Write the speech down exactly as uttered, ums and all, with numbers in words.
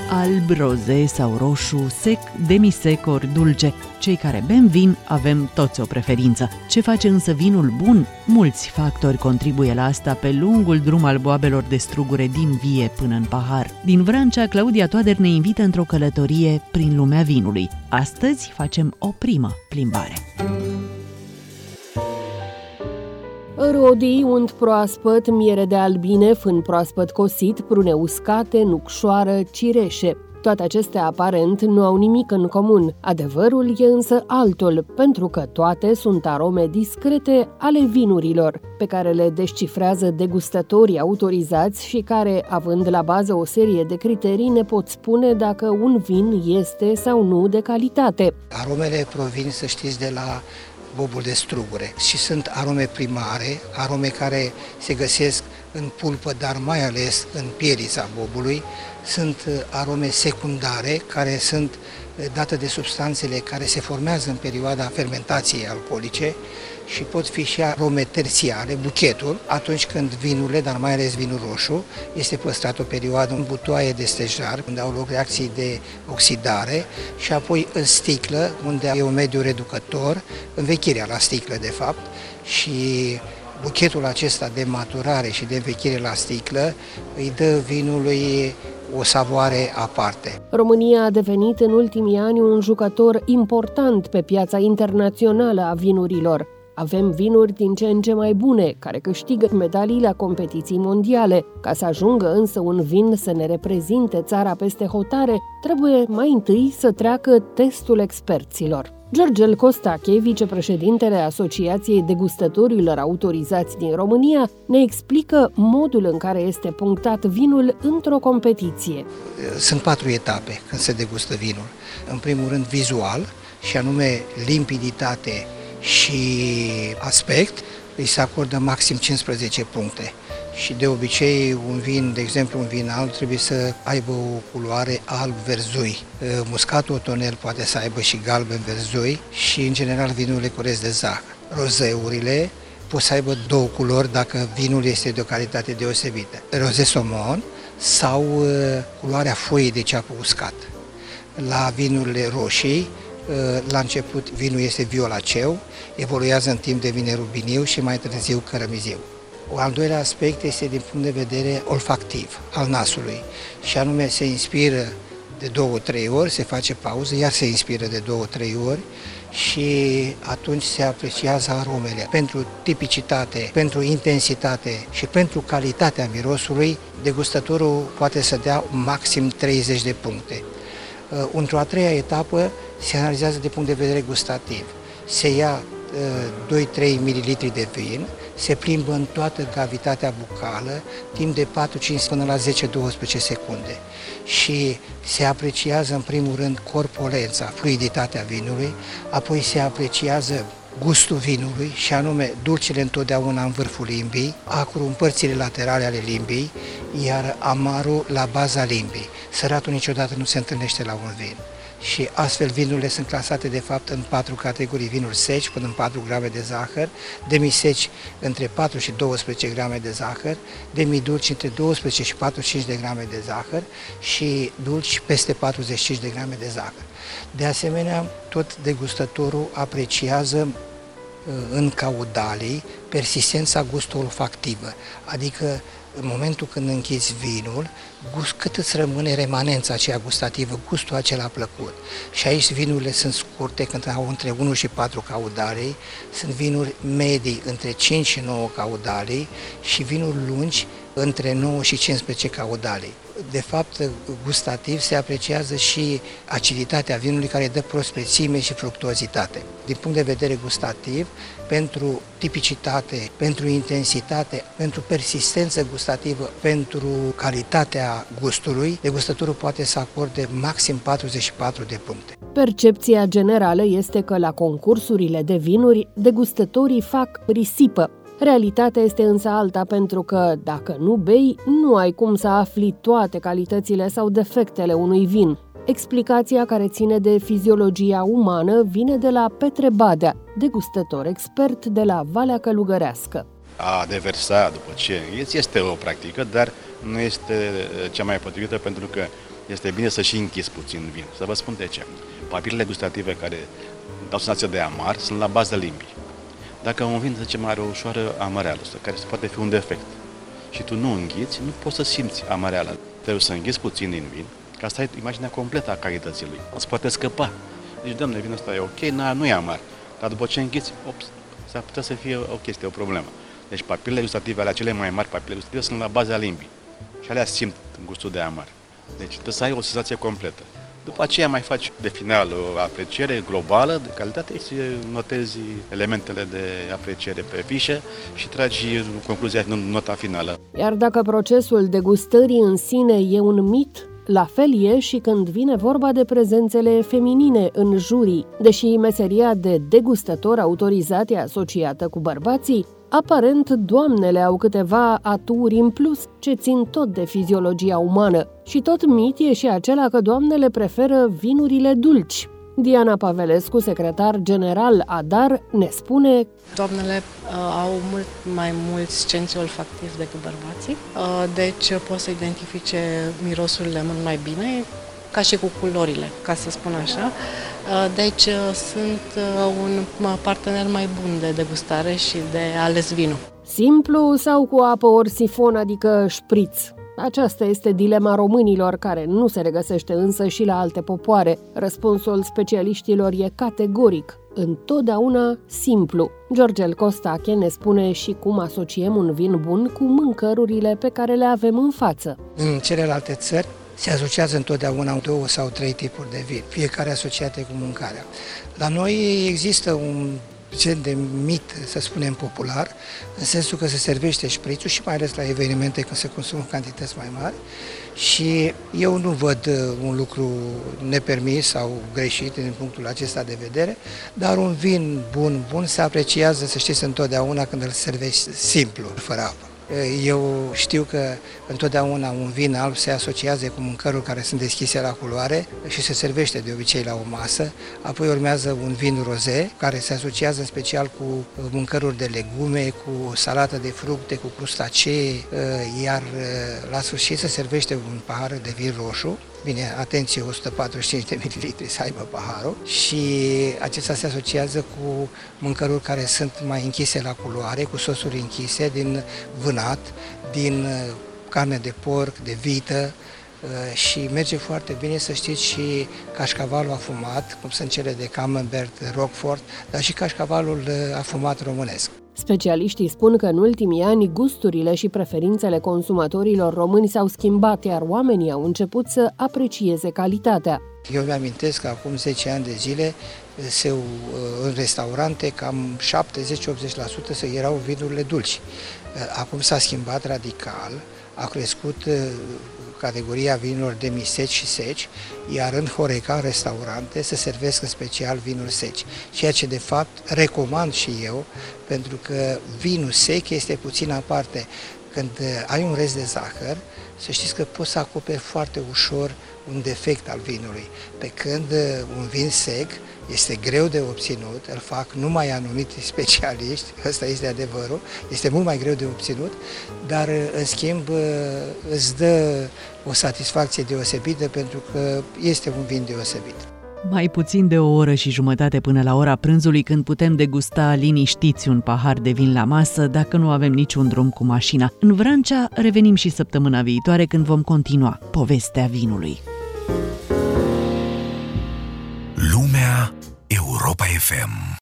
alb, roze sau roșu, sec, demisec ori dulce. Cei care bem vin avem toți o preferință. Ce face însă vinul bun? Mulți factori contribuie la asta pe lungul drum al boabelor de strugure din vie până în pahar. Din Vrancea, Claudia Toader ne invită într-o călătorie prin lumea vinului. Astăzi facem o primă plimbare. Rodii, unt proaspăt, miere de albine, fân proaspăt cosit, prune uscate, nucșoară, cireșe. Toate acestea aparent nu au nimic în comun. Adevărul e însă altul, pentru că toate sunt arome discrete ale vinurilor, pe care le descifrează degustătorii autorizați și care, având la bază o serie de criterii, ne pot spune dacă un vin este sau nu de calitate. Aromele provin, să știți, de la bobul de strugure și sunt arome primare, arome care se găsesc în pulpă, dar mai ales în pielița bobului. Sunt arome secundare care sunt date de substanțele care se formează în perioada fermentației alcoolice și pot fi și arome terțiare, buchetul, atunci când vinurile, dar mai ales vinul roșu, este păstrat o perioadă în butoaie de stejar, unde au loc reacții de oxidare, și apoi în sticlă, unde e un mediu reducător, învechirea la sticlă de fapt, și buchetul acesta de maturare și de învechire la sticlă îi dă vinului o savoare aparte. România a devenit în ultimii ani un jucător important pe piața internațională a vinurilor. Avem vinuri din ce în ce mai bune, care câștigă medalii la competiții mondiale. Ca să ajungă însă un vin să ne reprezinte țara peste hotare, trebuie mai întâi să treacă testul experților. Georgel Costache, vicepreședintele Asociației Degustătorilor Autorizați din România, ne explică modul în care este punctat vinul într-o competiție. Sunt patru etape când se degustă vinul. În primul rând vizual, și anume limpiditate și aspect, îi se acordă maxim cincisprezece puncte. Și de obicei un vin, de exemplu un vin alb, trebuie să aibă o culoare alb-verzui. Muscatul otonel poate să aibă și galben-verzui și în general vinurile curăț de zahăr. Rozeurile pot să aibă două culori dacă vinul este de o calitate deosebită. Roze somon sau culoarea foii de ceapă uscat. La vinurile roșii, la început vinul este violaceu, evoluează în timp devine rubiniu și mai târziu cărămiziu. Un al doilea aspect este din punct de vedere olfactiv al nasului, și anume se inspiră de două, trei ori, se face pauză, iar se inspiră de două, trei ori și atunci se apreciază aromele. Pentru tipicitate, pentru intensitate și pentru calitatea mirosului, degustătorul poate să dea maxim treizeci de puncte. Într-o a treia etapă se analizează de punct de vedere gustativ. Se ia doi-trei mililitri de vin, se plimbă în toată cavitatea bucală timp de patru cinci până la zece douăsprezece secunde și se apreciază în primul rând corpulența, fluiditatea vinului, apoi se apreciază gustul vinului, și anume dulcele întotdeauna în vârful limbii, acrul în părțile laterale ale limbii, iar amarul la baza limbii. Săratul niciodată nu se întâlnește la un vin. Și astfel vinurile sunt clasate de fapt în patru categorii: vinuri seci până în patru grame de zahăr, demiseci între patru și douăsprezece grame de zahăr, demidulci între douăsprezece și patruzeci și cinci de grame de zahăr și dulci peste patruzeci și cinci de grame de zahăr. De asemenea, tot degustătorul apreciază în caudalii persistența gustului olfactivă, adică în momentul când închizi vinul, gust, cât îți rămâne remanența aceea gustativă, gustul acela plăcut. Și aici vinurile sunt scurte, când au între unu și patru caudalii, sunt vinuri medii între cinci și nouă caudalii și vinuri lungi între nouă și cincisprezece caudalii. De fapt, gustativ se apreciază și aciditatea vinului, care dă prospețime și fructuozitate. Din punct de vedere gustativ, pentru tipicitate, pentru intensitate, pentru persistență gustativă, pentru calitatea gustului, degustătorul poate să acorde maxim patruzeci și patru de puncte. Percepția generală este că la concursurile de vinuri, degustătorii fac risipă. Realitatea este însă alta, pentru că dacă nu bei, nu ai cum să afli toate calitățile sau defectele unui vin. Explicația, care ține de fiziologia umană, vine de la Petre Badea, degustător expert de la Valea Călugărească. A deversa după ce este o practică, dar nu este cea mai potrivită pentru că este bine să și închizi puțin vin. Să vă spun de ce. Papilele gustative care dau senzație de amar sunt la bază limbii. Dacă un vin, să zicem, are o ușoară amăreală, care poate fi un defect, și tu nu înghiți, nu poți să simți amăreala. Trebuie să înghiți puțin din vin, ca să ai imaginea completă a calității lui. Îți poate scăpa. Deci, Doamne, vinul ăsta e ok, nu e amar. Dar după ce înghiți, ops, s-ar putea să fie o chestie, o problemă. Deci papilele gustative, alea cele mai mari papile gustative, sunt la baza limbii. Și alea simt gustul de amar. Deci trebuie să ai o senzație completă. După aceea mai faci de final o apreciere globală de calitate și notezi elementele de apreciere pe fișă și tragi concluzia, nota finală. Iar dacă procesul degustării în sine e un mit, la fel e și când vine vorba de prezențele feminine în jurii. Deși meseria de degustător autorizat e asociată cu bărbații, aparent doamnele au câteva aturi în plus ce țin tot de fiziologia umană. Și tot mit e și acela că doamnele preferă vinurile dulci. Diana Pavelescu, secretar general A D A R, ne spune: doamnele uh, au mult mai mulți cenți olfactivi decât bărbații, uh, deci pot să identifice mirosurile mult mai bine, ca și cu culorile, ca să spun așa. Uh, deci uh, sunt uh, un partener mai bun de degustare și de ales vinul. Simplu sau cu apă ori sifon, adică șpriț? Aceasta este dilema românilor, care nu se regăsește însă și la alte popoare. Răspunsul specialiștilor e categoric: întotdeauna simplu. Georgel Costache ne spune și cum asociem un vin bun cu mâncărurile pe care le avem în față. În celelalte țări se asociază întotdeauna două sau trei tipuri de vin, fiecare asociate cu mâncarea. La noi există un gen de mit, să spunem, popular, în sensul că se servește șprițul și mai ales la evenimente când se consumă cantități mai mari, și eu nu văd un lucru nepermis sau greșit din punctul acesta de vedere, dar un vin bun, bun se apreciază, să știți, întotdeauna când îl servești simplu, fără apă. Eu știu că întotdeauna un vin alb se asociază cu mâncăruri care sunt deschise la culoare și se servește de obicei la o masă. Apoi urmează un vin roze, care se asociază în special cu mâncăruri de legume, cu salată de fructe, cu crustacee, iar la sfârșit se servește un pahar de vin roșu. Bine, atenție, o sută patruzeci și cinci de mililitri să aibă paharul, și acesta se asociază cu mâncăruri care sunt mai închise la culoare, cu sosuri închise din vânat, din carne de porc, de vită, și merge foarte bine, să știți, și cașcavalul afumat, cum sunt cele de Camembert, de Roquefort, dar și cașcavalul afumat românesc. Specialiștii spun că în ultimii ani gusturile și preferințele consumatorilor români s-au schimbat, iar oamenii au început să aprecieze calitatea. Eu mi-amintesc că acum zece ani de zile se, în restaurante cam șaptezeci-optzeci la sută se erau vinurile dulci. Acum s-a schimbat radical, a crescut categoria vinurilor demiseci și seci, iar în Horeca, în restaurante, se servesc în special vinuri seci, ceea ce de fapt recomand și eu, pentru că vinul sec este puțin aparte. Când ai un rest de zahăr, să știți că poți să acoperi foarte ușor un defect al vinului, pe când un vin sec este greu de obținut, îl fac numai anumiți specialiști, ăsta este adevărul, este mult mai greu de obținut, dar în schimb îți dă o satisfacție deosebită, pentru că este un vin deosebit. Mai puțin de o oră și jumătate până la ora prânzului, când putem degusta liniștiți un pahar de vin la masă, dacă nu avem niciun drum cu mașina. În Vrancea revenim și săptămâna viitoare, când vom continua povestea vinului. Lumea Europa F M.